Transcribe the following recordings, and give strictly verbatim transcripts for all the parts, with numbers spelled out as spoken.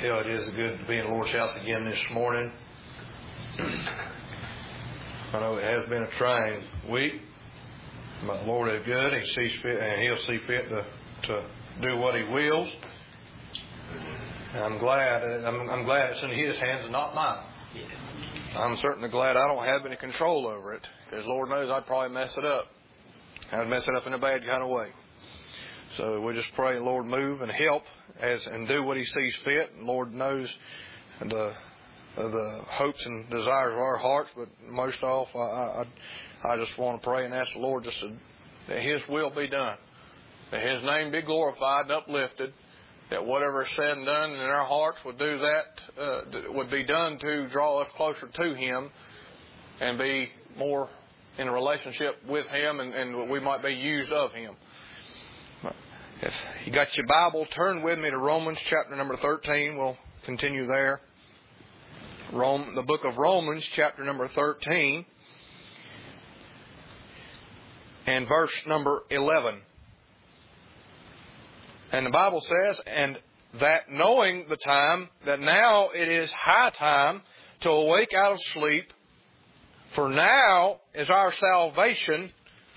Hell, it is good to be in the Lord's house again this morning. I know it has been a trying week, but the Lord is good. He sees fit, and He'll see fit to, to do what He wills. And I'm glad. I'm, I'm glad it's in His hands and not mine. I'm certainly glad I don't have any control over it, because Lord knows I'd probably mess it up. I'd mess it up in a bad kind of way. So we just pray, Lord, move and help as and do what He sees fit. Lord knows the the hopes and desires of our hearts, but most off, I I, I just want to pray and ask the Lord just to, that His will be done, that His name be glorified and uplifted, that whatever is said and done in our hearts would do that uh, would be done to draw us closer to Him and be more in a relationship with Him, and, and we might be used of Him. If you got your Bible, turn with me to Romans chapter number thirteen. We'll continue there. Rome, the book of Romans chapter number thirteen and verse number eleven. And the Bible says, and that knowing the time, that now it is high time to awake out of sleep, for now is our salvation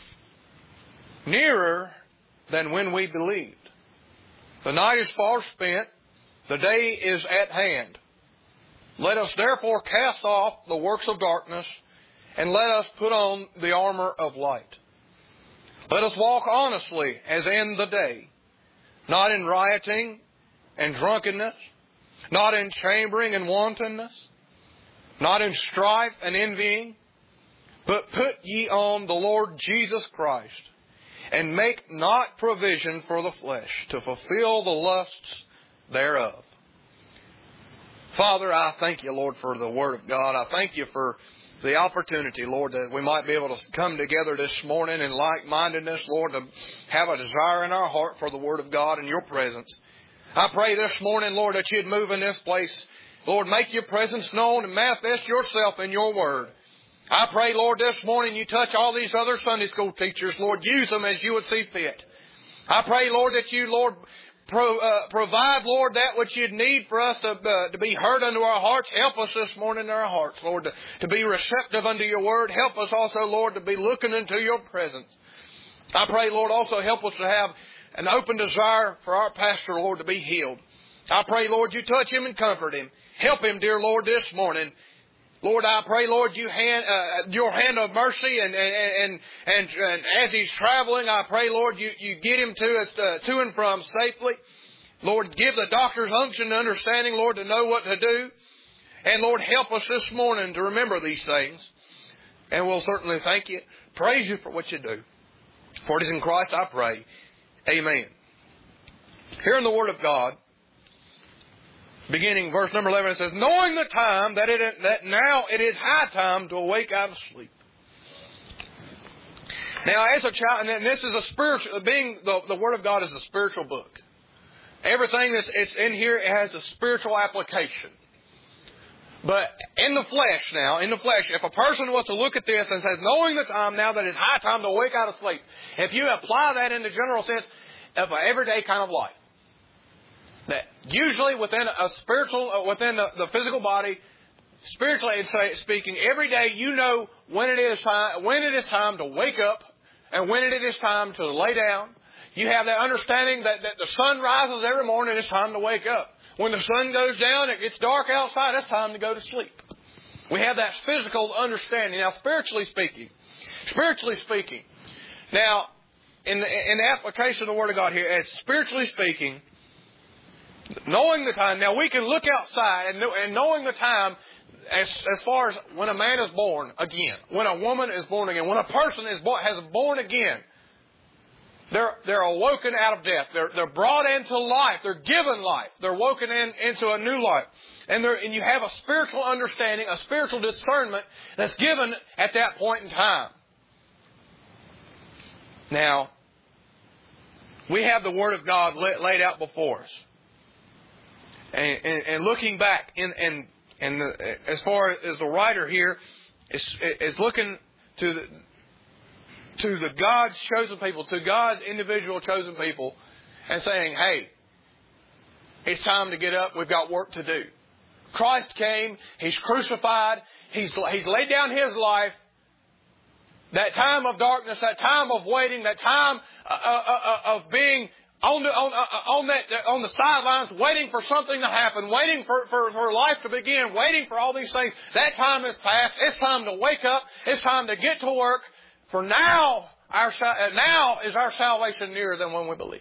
nearer than when we believed. The night is far spent, the day is at hand. Let us therefore cast off the works of darkness, and let us put on the armor of light. Let us walk honestly as in the day, not in rioting and drunkenness, not in chambering and wantonness, not in strife and envying, but put ye on the Lord Jesus Christ, and make not provision for the flesh to fulfill the lusts thereof. Father, I thank You, Lord, for the Word of God. I thank You for the opportunity, Lord, that we might be able to come together this morning in like-mindedness, Lord, to have a desire in our heart for the Word of God and Your presence. I pray this morning, Lord, that You'd move in this place. Lord, make Your presence known and manifest Yourself in Your Word. I pray, Lord, this morning You touch all these other Sunday school teachers. Lord, use them as You would see fit. I pray, Lord, that You, Lord, pro, uh, provide, Lord, that which You'd need for us to, uh, to be heard unto our hearts. Help us this morning in our hearts, Lord, to, to be receptive unto Your Word. Help us also, Lord, to be looking into Your presence. I pray, Lord, also help us to have an open desire for our pastor, Lord, to be healed. I pray, Lord, You touch him and comfort him. Help him, dear Lord, this morning. Lord, I pray, Lord, you hand, uh, Your hand of mercy, and and, and and and as he's traveling, I pray, Lord, you, you get him to us uh, to and from safely. Lord, give the doctor's unction and understanding, Lord, to know what to do. And Lord, help us this morning to remember these things. And we'll certainly thank You, praise You for what You do. For it is in Christ I pray. Amen. Here in the Word of God, beginning verse number eleven, it says, knowing the time that it that now it is high time to awake out of sleep. Now, as a child, and this is a spiritual, being the, the Word of God is a spiritual book. Everything that's it's in here has a spiritual application. But in the flesh now, in the flesh, if a person was to look at this and says, knowing the time now that it's high time to awake out of sleep, if you apply that in the general sense of an everyday kind of life, that usually within a spiritual, uh, within the, the physical body, spiritually speaking, every day you know when it is time, when it is time to wake up and when it is time to lay down. You have that understanding that, that the sun rises every morning, it's time to wake up. When the sun goes down, it gets dark outside, it's time to go to sleep. We have that physical understanding. Now, spiritually speaking, spiritually speaking, now, in the, in the application of the Word of God here, as spiritually speaking, knowing the time, now we can look outside and, and knowing the time as, as far as when a man is born again, when a woman is born again, when a person is born, has born again, they're, they're awoken out of death. They're, they're brought into life. They're given life. They're woken in, into a new life. And, and you have a spiritual understanding, a spiritual discernment that's given at that point in time. Now, we have the Word of God laid out before us. And, and, and looking back, in, and, and the, as far as the writer here is, is looking to the, to the God's chosen people, to God's individual chosen people, and saying, hey, It's time to get up. We've got work to do. Christ came. He's crucified. He's, he's laid down His life. That time of darkness, that time of waiting, that time uh, uh, uh, of being on the, on, uh, on, that, uh, on the sidelines, waiting for something to happen, waiting for, for, for life to begin, waiting for all these things. That time has passed. It's time to wake up. It's time to get to work. For now, our uh, now is our salvation nearer than when we believed.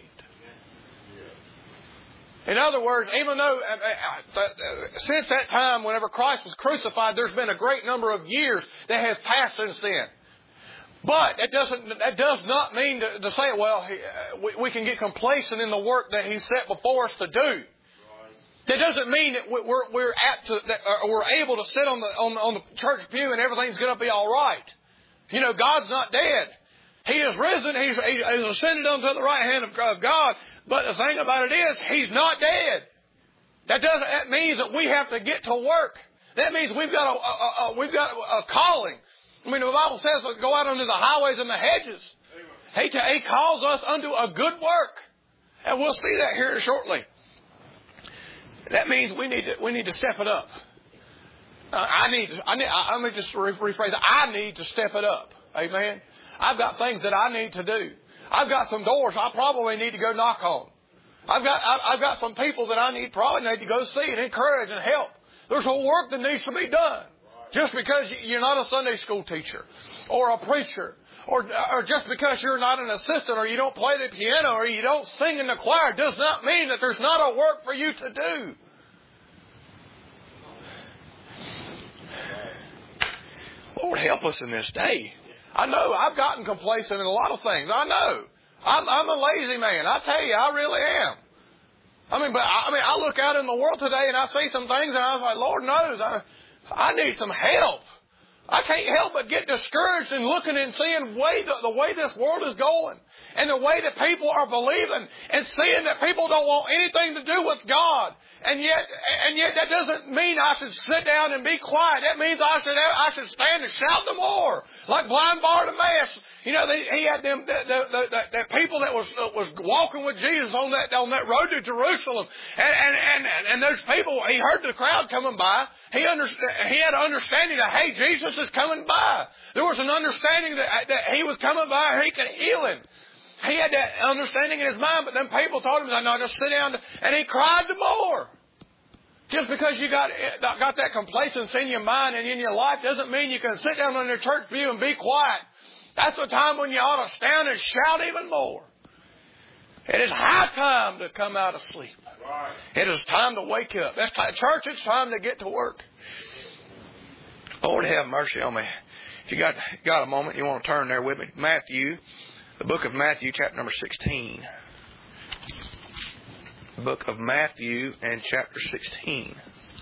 In other words, even though uh, uh, uh, since that time, whenever Christ was crucified, there's been a great number of years that has passed since then. But that doesn't. That does not mean to, to say, well, he, uh, we, we can get complacent in the work that He set before us to do. That doesn't mean that we're we're apt to that uh, we're able to sit on the on, on the church pew and everything's going to be all right. You know, God's not dead. He is risen. He's, he's ascended unto the right hand of God. But the thing about it is, He's not dead. That doesn't. That means that we have to get to work. That means we've got a, a, a we've got a calling. I mean, the Bible says, go out unto the highways and the hedges. He, he calls us unto a good work. And we'll see that here shortly. That means we need to, we need to step it up. Uh, I need to, I need, I, let me just rephrase it. I need to step it up. Amen. I've got things that I need to do. I've got some doors I probably need to go knock on. I've got, I, I've got some people that I need, probably need to go see and encourage and help. There's a work that needs to be done. Just because you're not a Sunday school teacher or a preacher or, or just because you're not an assistant or you don't play the piano or you don't sing in the choir does not mean that there's not a work for you to do. Lord, help us in this day. I know I've gotten complacent in a lot of things. I know. I'm, I'm a lazy man. I tell you, I really am. I mean, but I, I mean, I look out in the world today and I see some things and I was like, Lord knows, I, I need some help. I can't help but get discouraged and looking and seeing way the, the way this world is going and the way that people are believing and seeing that people don't want anything to do with God. And yet, and yet that doesn't mean I should sit down and be quiet. That means I should have, I should stand and shout the more, like blind Bartimaeus. You know, they, he had them the, the, the, the, the people that was uh, was walking with Jesus on that on that road to Jerusalem, and and and, and those people. He heard the crowd coming by. He under, he had an understanding that hey, Jesus is coming by. There was an understanding that that He was coming by, and He could heal him. He had that understanding in his mind, but then people told him, no, just sit down. And he cried the more. Just because you got got that complacency in your mind and in your life doesn't mean you can sit down on your church pew and be quiet. That's the time when you ought to stand and shout even more. It is high time to come out of sleep. Right. It is time to wake up. That's time. Church, it's time to get to work. Lord, have mercy on me. If you got, got a moment, you want to turn there with me. Matthew. The book of Matthew, chapter number sixteen. The book of Matthew and chapter sixteen.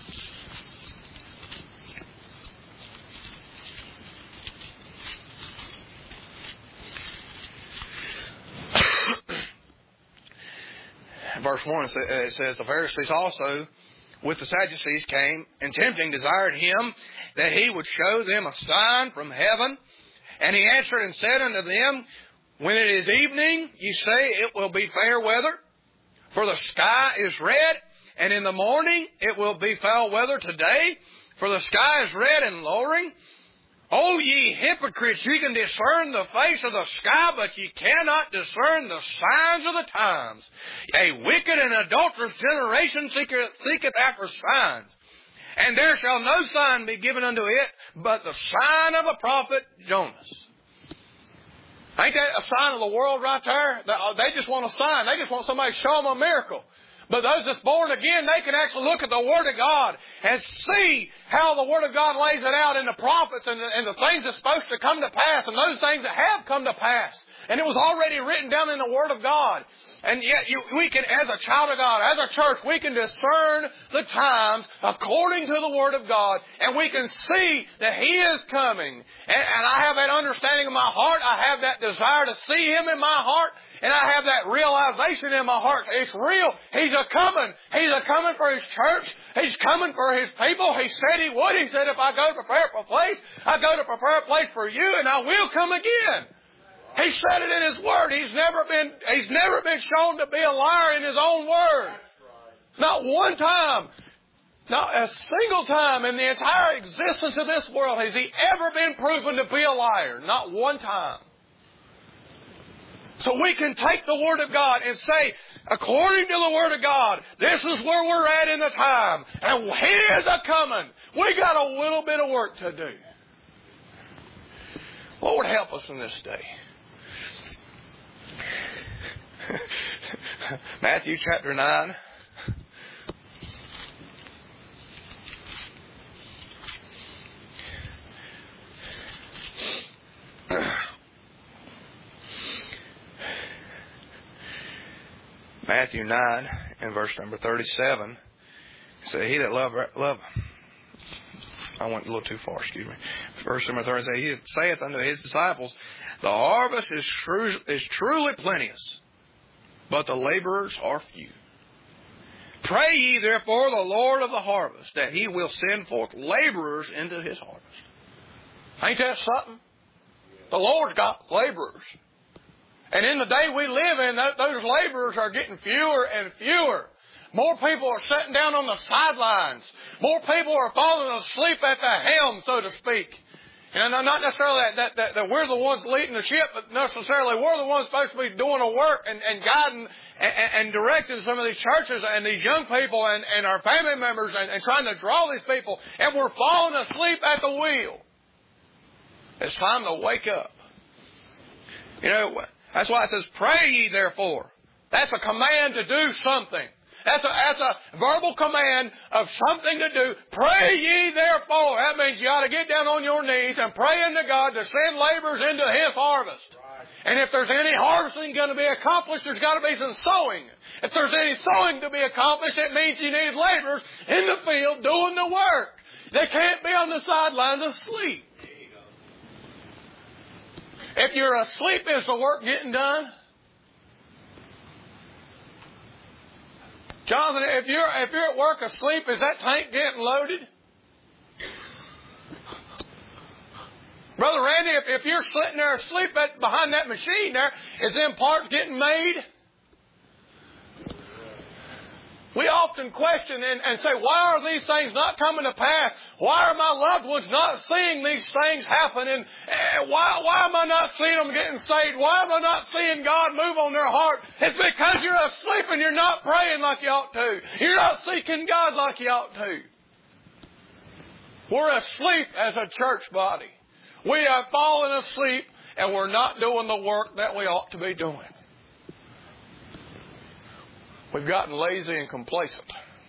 Verse one, it says, the Pharisees also with the Sadducees came, and tempting desired Him that He would show them a sign from heaven. And He answered and said unto them, when it is evening, ye say it will be fair weather, for the sky is red, and in the morning it will be foul weather today, for the sky is red and lowering. O ye hypocrites, ye can discern the face of the sky, but ye cannot discern the signs of the times. A wicked and adulterous generation seeketh, seeketh after signs, and there shall no sign be given unto it, but the sign of the prophet Jonas. Ain't that a sign of the world right there? They just want a sign. They just want somebody to show them a miracle. But those that's born again, they can actually look at the Word of God and see how the Word of God lays it out in the prophets and the, and the things that's supposed to come to pass and those things that have come to pass. And it was already written down in the Word of God. And yet you, we can, as a child of God, as a church, we can discern the times according to the Word of God. And we can see that He is coming. And, and I have that understanding in my heart. I have that desire to see Him in my heart. And I have that realization in my heart. It's real. He's a-coming. He's a-coming for His church. He's coming for His people. He said He would. He said, if I go to prepare a place, I go to prepare a place for you, and I will come again. He said it in His Word. He's never been, he's never been shown to be a liar in His own Word. Not one time, not a single time in the entire existence of this world has He ever been proven to be a liar. Not one time. So we can take the Word of God and say, according to the Word of God, this is where we're at in the time. And He is a-coming. We got a little bit of work to do. Lord, help us in this day. Matthew chapter nine. Matthew nine and verse number thirty-seven. He said, he that love, love, I went a little too far, excuse me. Verse number thirty-seven, he saith unto his disciples, the harvest is, true, is truly plenteous, but the laborers are few. Pray ye therefore the Lord of the harvest, that He will send forth laborers into His harvest. Ain't that something? The Lord's got laborers. And in the day we live in, those laborers are getting fewer and fewer. More people are sitting down on the sidelines. More people are falling asleep at the helm, so to speak. And not necessarily that, that, that, that we're the ones leading the ship, but necessarily we're the ones supposed to be doing the work and, and guiding and, and directing some of these churches and these young people and, and our family members and, and trying to draw these people. And we're falling asleep at the wheel. It's time to wake up. You know, that's why it says, pray ye therefore. That's a command to do something. That's a, that's a verbal command of something to do. Pray ye therefore. That means you ought to get down on your knees and pray unto God to send laborers into His harvest. Right. And if there's any harvesting going to be accomplished, there's got to be some sowing. If there's any sowing to be accomplished, it means you need laborers in the field doing the work. They can't be on the sidelines asleep. If you're asleep, is the work getting done? Jonathan, if you're if you're at work asleep, is that tank getting loaded? Brother Randy, if, if you're sitting there asleep at, behind that machine there, is them parts getting made? We often question and, and say, why are these things not coming to pass? Why are my loved ones not seeing these things happen? And uh, why, why am I not seeing them getting saved? Why am I not seeing God move on their heart? It's because you're asleep and you're not praying like you ought to. You're not seeking God like you ought to. We're asleep as a church body. We have fallen asleep and we're not doing the work that we ought to be doing. We've gotten lazy and complacent.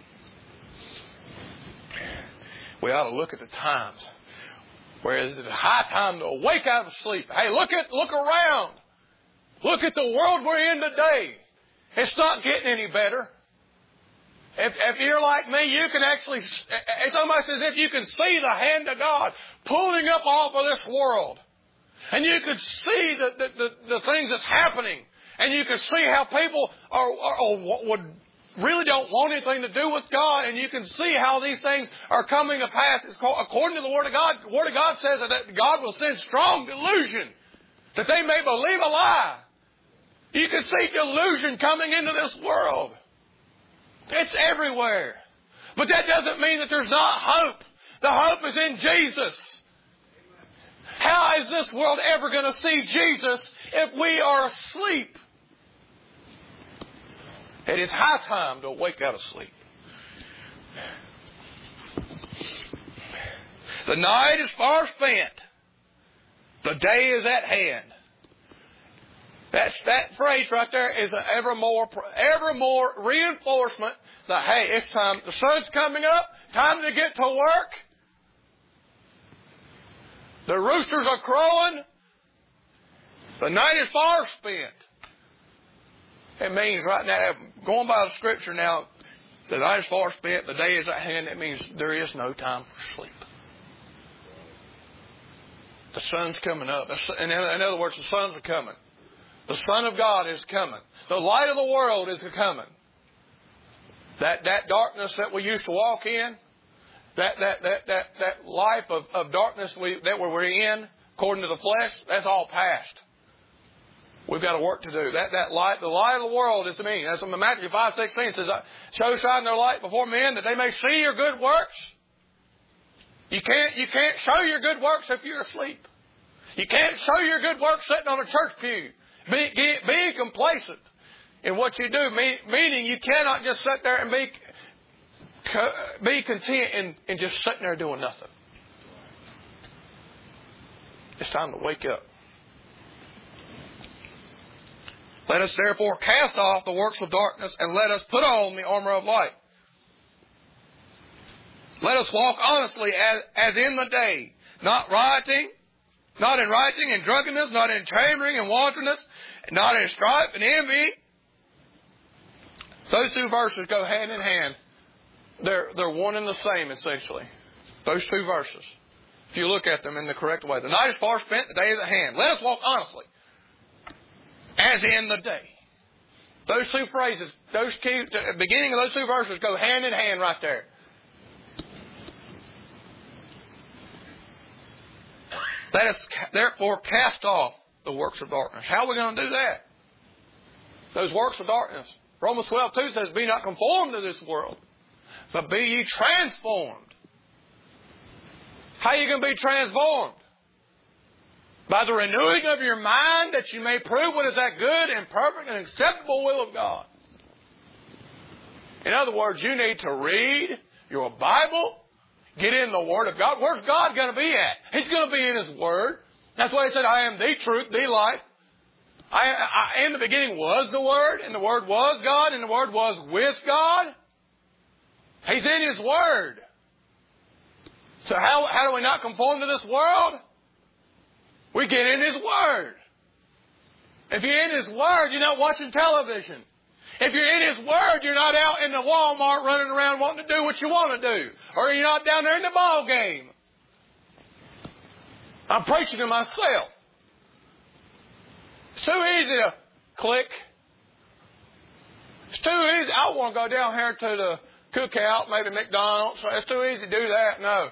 We ought to look at the times. Whereas it's high time to wake out of sleep. Hey, look at look around. Look at the world we're in today. It's not getting any better. If, if you're like me, you can actually, it's almost as if you can see the hand of God pulling up off of this world. And you can see the, the, the, the things that's happening. And you can see how people are, are, are would really don't want anything to do with God. And you can see how these things are coming to pass. It's called, according to the Word of God, the Word of God says that God will send strong delusion that they may believe a lie. You can see delusion coming into this world. It's everywhere. But that doesn't mean that there's not hope. The hope is in Jesus. How is this world ever going to see Jesus if we are asleep? It is high time to wake out of sleep. The night is far spent. The day is at hand. That's, that phrase right there is an ever more, ever more reinforcement that, hey, it's time. The sun's coming up. Time to get to work. The roosters are crowing. The night is far spent. It means right now, going by the Scripture now, the night is far spent, the day is at hand. It means there is no time for sleep. The sun's coming up. In other words, the sun's coming. The Son of God is coming. The light of the world is coming. That that darkness that we used to walk in, that that that that, that life of, of darkness we, that we were in, according to the flesh, that's all past. We've got a work to do. That that light, the light of the world is the meaning. That's what Matthew five sixteen says. Show shine their light before men that they may see your good works. You can't you can't show your good works if you're asleep. You can't show your good works sitting on a church pew, be, being complacent in what you do. Meaning you cannot just sit there and be be content in, in just sitting there doing nothing. It's time to wake up. Let us therefore cast off the works of darkness and let us put on the armor of light. Let us walk honestly as, as in the day, not rioting, not in rioting and drunkenness, not in chambering and wantonness, not in strife and envy. Those two verses go hand in hand. They're, they're one and the same, essentially. Those two verses. If you look at them in the correct way. The night is far spent, the day is at hand. Let us walk honestly, as in the day. Those two phrases, those two, the beginning of those two verses go hand in hand right there. Let us therefore cast off the works of darkness. How are we going to do that? Those works of darkness. Romans twelve two says, be not conformed to this world, but be ye transformed. How are you going to be transformed? By the renewing of your mind, that you may prove what is that good and perfect and acceptable will of God. In other words, you need to read your Bible, get in the Word of God. Where's God going to be at? He's going to be in His Word. That's why He said, I am the truth, the life. I, I, in the beginning was the Word, and the Word was God, and the Word was with God. He's in His Word. So how, how do we not conform to this world? We get in His Word. If you're in His Word, you're not watching television. If you're in His Word, you're not out in the Walmart running around wanting to do what you want to do. Or you're not down there in the ball game. I'm preaching to myself. It's too easy to click. It's too easy. I want to go down here to the cookout, maybe McDonald's. It's too easy to do that. No.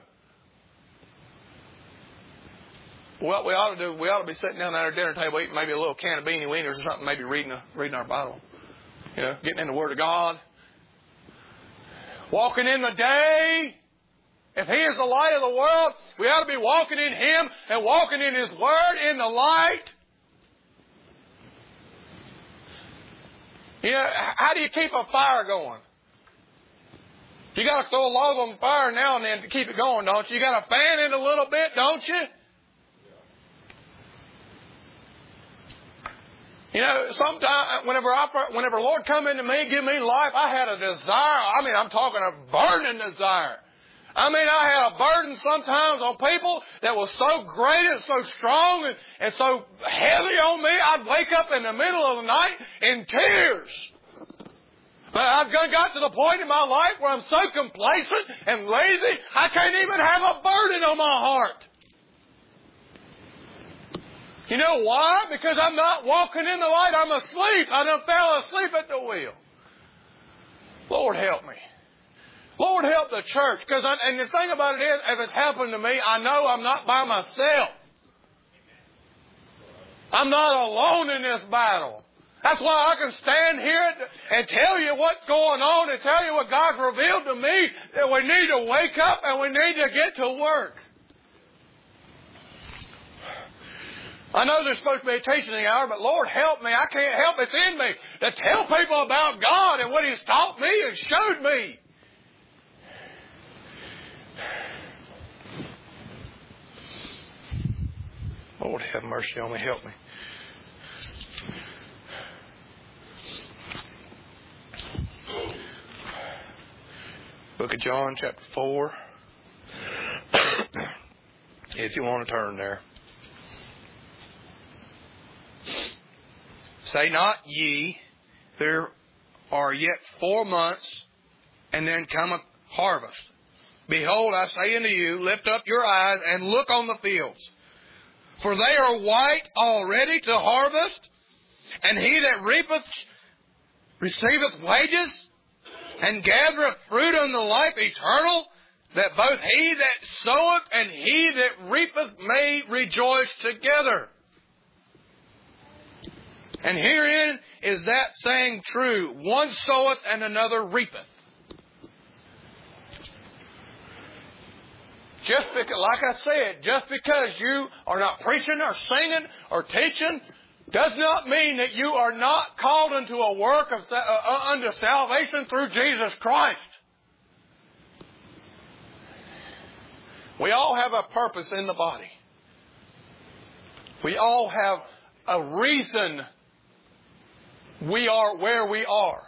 What we ought to do, we ought to be sitting down at our dinner table eating maybe a little can of beanie wieners or something, maybe reading a, reading our Bible. You know, getting in the Word of God. Walking in the day. If He is the light of the world, we ought to be walking in Him and walking in His Word in the light. You know, how do you keep a fire going? You got to throw a log on fire now and then to keep it going, don't you? You got to fan it a little bit, don't you? You know, sometimes, whenever I, whenever Lord come into me, give me life, I had a desire. I mean, I'm talking a burning desire. I mean, I had a burden sometimes on people that was so great and so strong and, and so heavy on me, I'd wake up in the middle of the night in tears. But I've got to the point in my life where I'm so complacent and lazy, I can't even have a burden on my heart. You know why? Because I'm not walking in the light. I'm asleep. I done fell asleep at the wheel. Lord help me. Lord help the church. Because I, and the thing about it is, if it's happened to me, I know I'm not by myself. I'm not alone in this battle. That's why I can stand here and tell you what's going on and tell you what God's revealed to me, that we need to wake up and we need to get to work. I know there's supposed to be a teaching hour, but Lord help me. I can't help. It's in me to tell people about God and what He's taught me and showed me. Lord have mercy on me. Help me. Book of John, chapter four. If you want to turn there. Say not ye, there are yet four months, and then cometh harvest. Behold, I say unto you, lift up your eyes and look on the fields, for they are white already to harvest. And he that reapeth receiveth wages, and gathereth fruit unto life eternal, that both he that soweth and he that reapeth may rejoice together. And herein is that saying true, one soweth and another reapeth. Just because, like I said, just because you are not preaching or singing or teaching does not mean that you are not called into a work of uh, unto salvation through Jesus Christ. We all have a purpose in the body. We all have a reason we are where we are.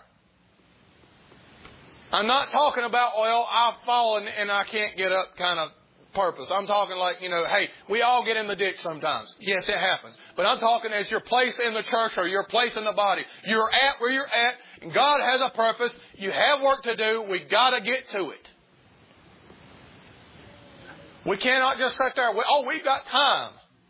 I'm not talking about, well, I've fallen and I can't get up kind of purpose. I'm talking like, you know, hey, we all get in the ditch sometimes. Yes, it happens. But I'm talking as your place in the church or your place in the body. You're at where you're at, and God has a purpose. You have work to do. We've got to get to it. We cannot just sit there, oh, we've got time.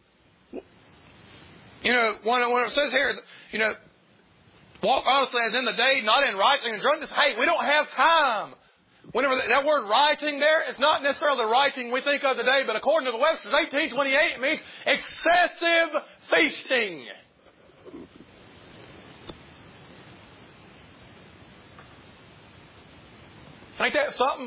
You know, when, when it says here, you know, walk honestly as in the day, not in rioting and drunkenness. Hey, we don't have time. Whenever that word rioting there, it's not necessarily the rioting we think of today, but according to the Webster's eighteen twenty-eight, it means excessive feasting. Ain't that something?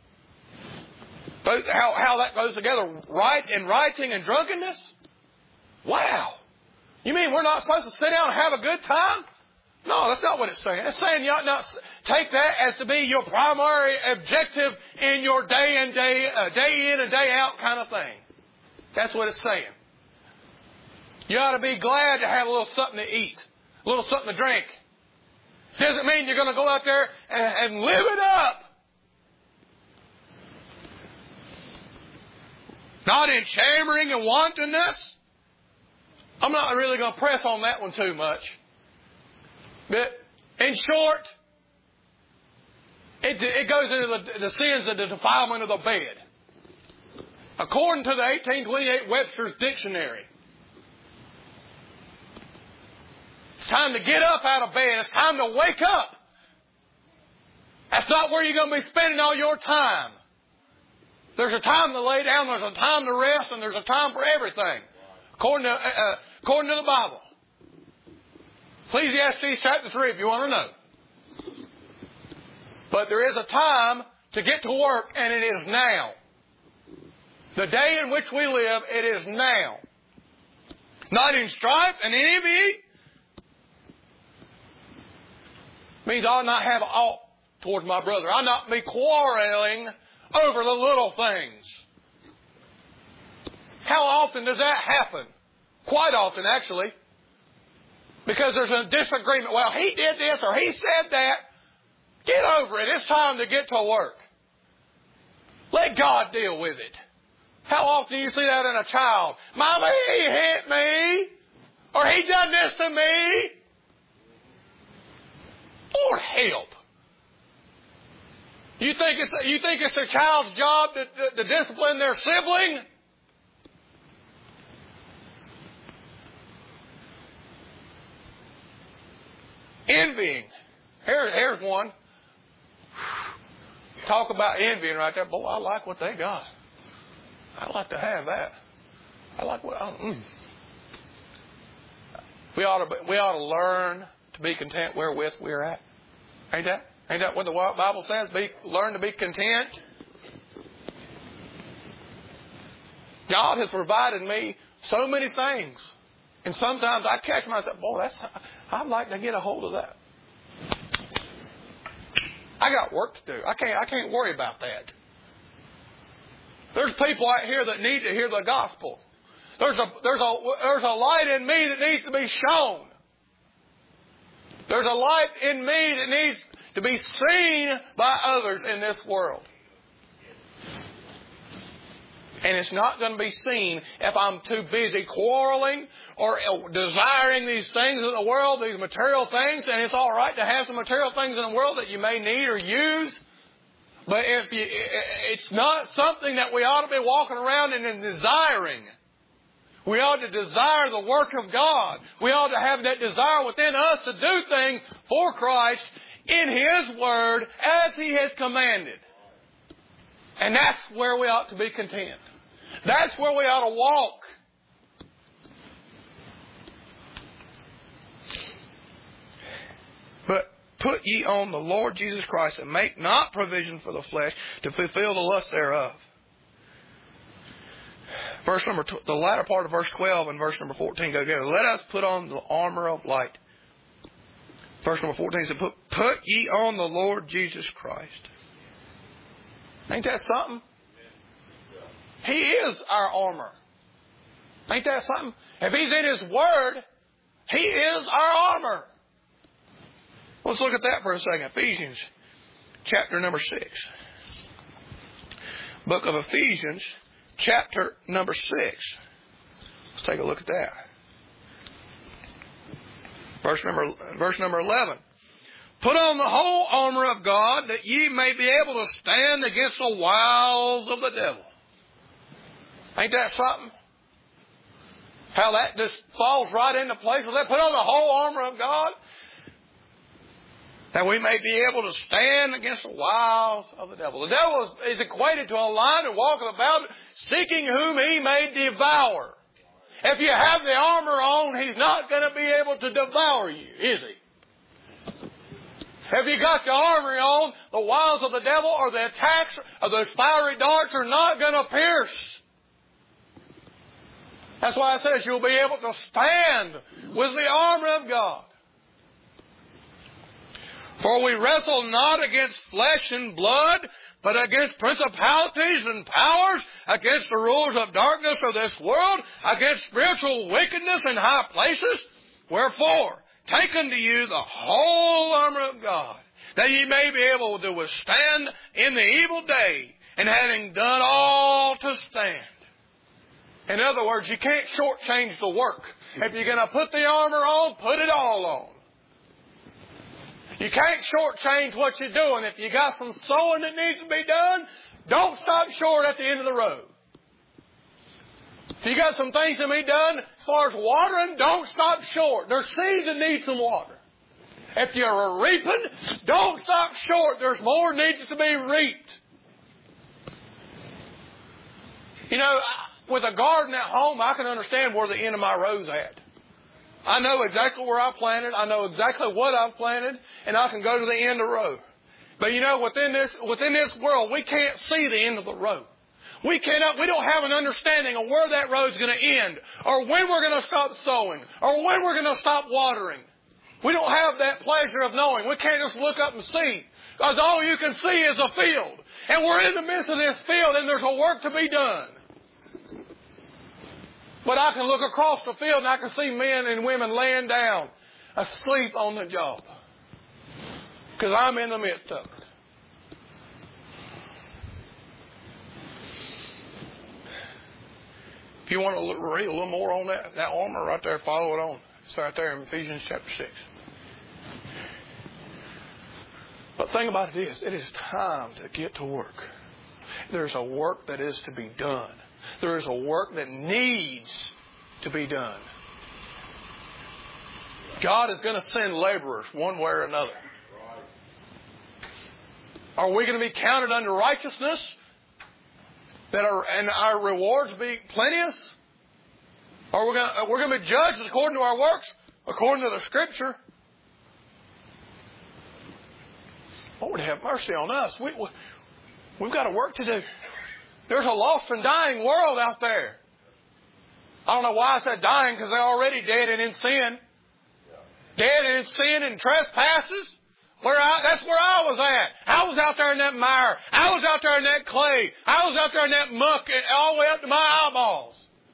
How, how that goes together, right and rioting and drunkenness? Wow. You mean we're not supposed to sit down and have a good time? No, that's not what it's saying. It's saying you ought not take that as to be your primary objective in your day in, day, uh, day in and day out kind of thing. That's what it's saying. You ought to be glad to have a little something to eat, a little something to drink. Doesn't mean you're going to go out there and, and live it up. Not in chambering and wantonness. I'm not really going to press on that one too much. But in short, it, it goes into the, the sins of the defilement of the bed. According to the eighteen twenty-eight Webster's Dictionary. It's time to get up out of bed. It's time to wake up. That's not where you're going to be spending all your time. There's a time to lay down, there's a time to rest, and there's a time for everything. According to, uh, according to the Bible. Ecclesiastes chapter three, if you want to know. But there is a time to get to work, and it is now. The day in which we live, it is now. Not in strife and envy. Means I'll not have aught towards my brother. I'll not be quarreling over the little things. How often does that happen? Quite often, actually. Because there's a disagreement. Well, he did this or he said that. Get over it. It's time to get to work. Let God deal with it. How often do you see that in a child? Mama, he hit me. Or he done this to me. Lord help. You think it's you think it's a child's job to, to, to discipline their sibling? Envying. Here, here's one. Talk about envying right there. Boy, I like what they got. I'd like to have that. I like what. I, mm. We ought to we ought to learn to be content wherewith we're at. Ain't that? Ain't that what the Bible says? Be, learn to be content. God has provided me so many things. And sometimes I catch myself, boy, that's, I'd like to get a hold of that. I got work to do. I can't, I can't worry about that. There's people out here that need to hear the gospel. There's a, there's a, there's a light in me that needs to be shown. There's a light in me that needs to be seen by others in this world. And it's not going to be seen if I'm too busy quarreling or desiring these things in the world, these material things. And it's all right to have some material things in the world that you may need or use. But if you, it's not something that we ought to be walking around and desiring. We ought to desire the work of God. We ought to have that desire within us to do things for Christ in His Word as He has commanded. And that's where we ought to be content. That's where we ought to walk. put ye on the Lord Jesus Christ, and make not provision for the flesh to fulfill the lust thereof. Verse number, tw- the latter part of verse twelve and verse number fourteen go together. Let us put on the armor of light. Verse number fourteen says, put, put ye on the Lord Jesus Christ. Ain't that something? He is our armor. Ain't that something? If He's in His Word, He is our armor. Let's look at that for a second. Ephesians chapter number six. Book of Ephesians chapter number six. Let's take a look at that. Verse number, verse number eleven. Put on the whole armor of God, that ye may be able to stand against the wiles of the devil. Ain't that something? How that just falls right into place. Will that put on the whole armor of God, that we may be able to stand against the wiles of the devil. The devil is, is equated to a lion and walking about seeking whom he may devour. If you have the armor on, he's not going to be able to devour you, is he? If you got the armor on, the wiles of the devil or the attacks of those fiery darts are not going to pierce. That's why it says you'll be able to stand with the armor of God. For we wrestle not against flesh and blood, but against principalities and powers, against the rulers of darkness of this world, against spiritual wickedness in high places. Wherefore, take unto you the whole armor of God, that ye may be able to withstand in the evil day, and having done all to stand. In other words, you can't shortchange the work. If you're going to put the armor on, put it all on. You can't shortchange what you're doing. If you got some sowing that needs to be done, don't stop short at the end of the road. If you got some things to be done as far as watering, don't stop short. There's seeds that need some water. If you're reaping, don't stop short. There's more needs to be reaped. You know, with a garden at home, I can understand where the end of my row's at. I know exactly where I planted. I know exactly what I've planted, and I can go to the end of the row. But you know, within this within this world, we can't see the end of the row. We cannot. We don't have an understanding of where that road's going to end, or when we're going to stop sowing, or when we're going to stop watering. We don't have that pleasure of knowing. We can't just look up and see, because all you can see is a field, and we're in the midst of this field, and there's a work to be done. But I can look across the field and I can see men and women laying down, asleep on the job. Because I'm in the midst of it. If you want to read a little more on that, that armor right there, follow it on. It's right there in Ephesians chapter six. But the thing about it is, it is time to get to work. There's a work that is to be done. There is a work that needs to be done. God is going to send laborers one way or another. Are we going to be counted unto righteousness? That our, and our rewards be plenteous? Or we're going to, we're going to be judged according to our works, according to the Scripture? Lord, have mercy on us. We, we, we've got a work to do. There's a lost and dying world out there. I don't know why I said dying, because they're already dead and in sin. Dead and in sin and trespasses. Where I, that's where I was at. I was out there in that mire. I was out there in that clay. I was out there in that muck and all the way up to my eyeballs.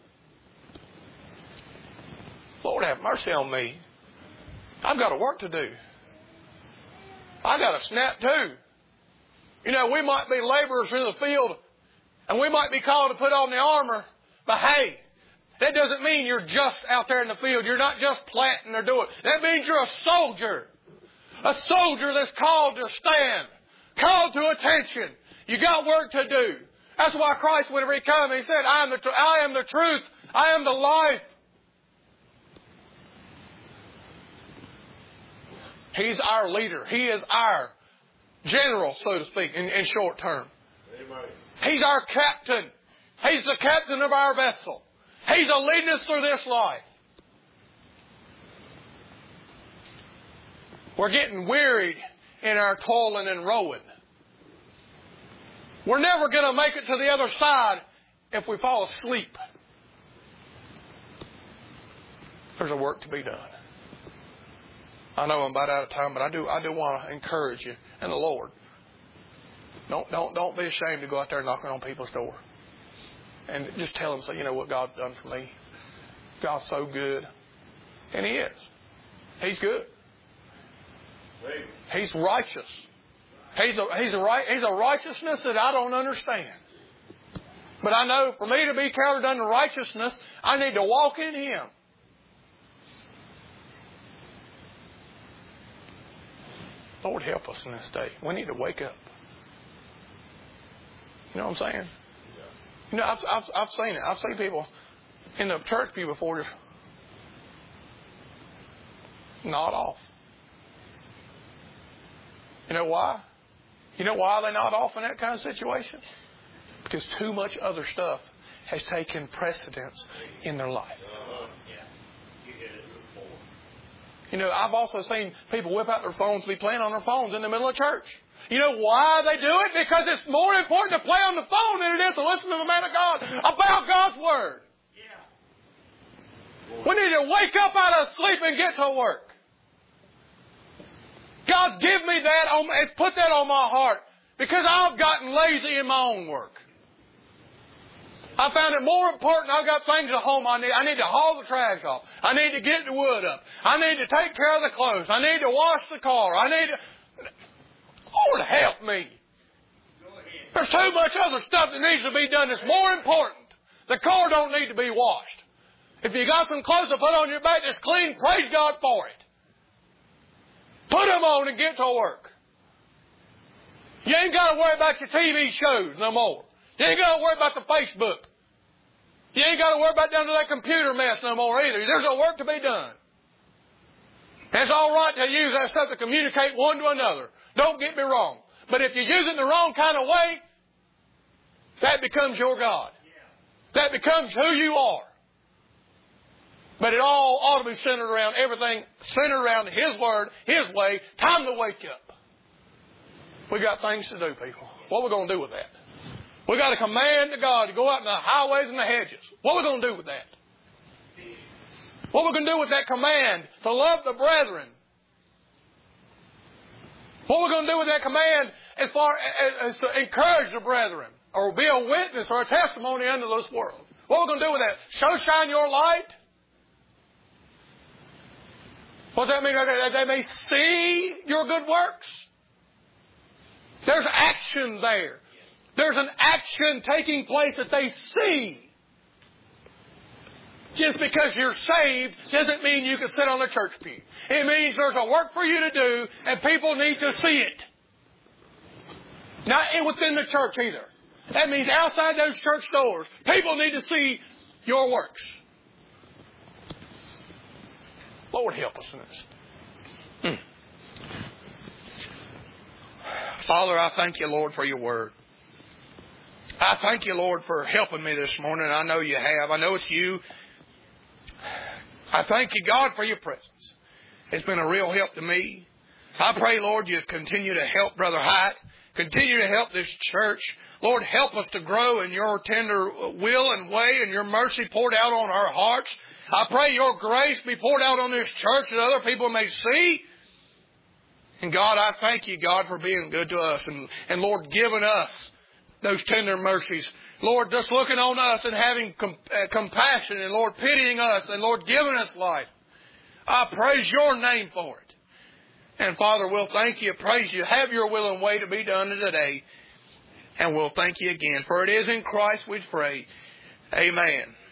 Lord, have mercy on me. I've got a work to do. I've got to snap too. You know, we might be laborers in the field, and we might be called to put on the armor, but hey, that doesn't mean you're just out there in the field. You're not just planting or doing. That means you're a soldier. A soldier that's called to stand. Called to attention. You got work to do. That's why Christ, whenever He came, He said, I am the, tr- I am the truth. I am the life. He's our leader. He is our general, so to speak, in, in short term. Amen. He's our captain. He's the captain of our vessel. He's leading us through this life. We're getting wearied in our toiling and rowing. We're never going to make it to the other side if we fall asleep. There's a work to be done. I know I'm about out of time, but I do I do want to encourage you in the Lord. Don't don't don't be ashamed to go out there knocking on people's door. And just tell them, say, you know what God's done for me. God's so good. And He is. He's good. He's righteous. He's a, he's, a right, he's a righteousness that I don't understand. But I know for me to be counted unto righteousness, I need to walk in Him. Lord, help us in this day. We need to wake up. You know what I'm saying? You know, I've, I've, I've seen it. I've seen people in the church pew before just nod off. You know why? You know why they nod off in that kind of situation? Because too much other stuff has taken precedence in their life. You know, I've also seen people whip out their phones, be playing on their phones in the middle of church. You know why they do it? Because it's more important to play on the phone than it is to listen to the man of God about God's Word. We need to wake up out of sleep and get to work. God's given me that, on, it's put that on my heart because I've gotten lazy in my own work. I found it more important. I've got things at home I need. I need to haul the trash off. I need to get the wood up. I need to take care of the clothes. I need to wash the car. I need to... Lord, help me. There's too much other stuff that needs to be done that's more important. The car don't need to be washed. If you got some clothes to put on your back that's clean, praise God for it. Put them on and get to work. You ain't got to worry about your T V shows no more. You ain't got to worry about the Facebook. You ain't got to worry about down to that computer mess no more either. There's no work to be done. And it's all right to use that stuff to communicate one to another. Don't get me wrong. But if you use it in the wrong kind of way, that becomes your God. That becomes who you are. But it all ought to be centered around everything, centered around His Word, His way. Time to wake up. We got things to do, people. What are we going to do with that? We got a command to God to go out in the highways and the hedges. What are we going to do with that? What are we going to do with that command to love the brethren? What are we going to do with that command as far as, as to encourage the brethren or be a witness or a testimony unto this world? What are we going to do with that? So shine your light. What does that mean? That they may see your good works? There's action there. There's an action taking place that they see. Just because you're saved doesn't mean you can sit on a church pew. It means there's a work for you to do and people need to see it. Not within the church either. That means outside those church doors, people need to see your works. Lord, help us in this. Hmm. Father, I thank you, Lord, for your word. I thank you, Lord, for helping me this morning. I know you have. I know it's you. I thank you, God, for your presence. It's been a real help to me. I pray, Lord, you continue to help Brother Hyatt. Continue to help this church. Lord, help us to grow in your tender will and way and your mercy poured out on our hearts. I pray your grace be poured out on this church that other people may see. And God, I thank you, God, for being good to us. And, and Lord, giving us those tender mercies. Lord, just looking on us and having com- uh, compassion. And Lord, pitying us. And Lord, giving us life. I praise your name for it. And Father, we'll thank you, praise you. Have your will and way to be done today. And we'll thank you again. For it is in Christ we pray. Amen.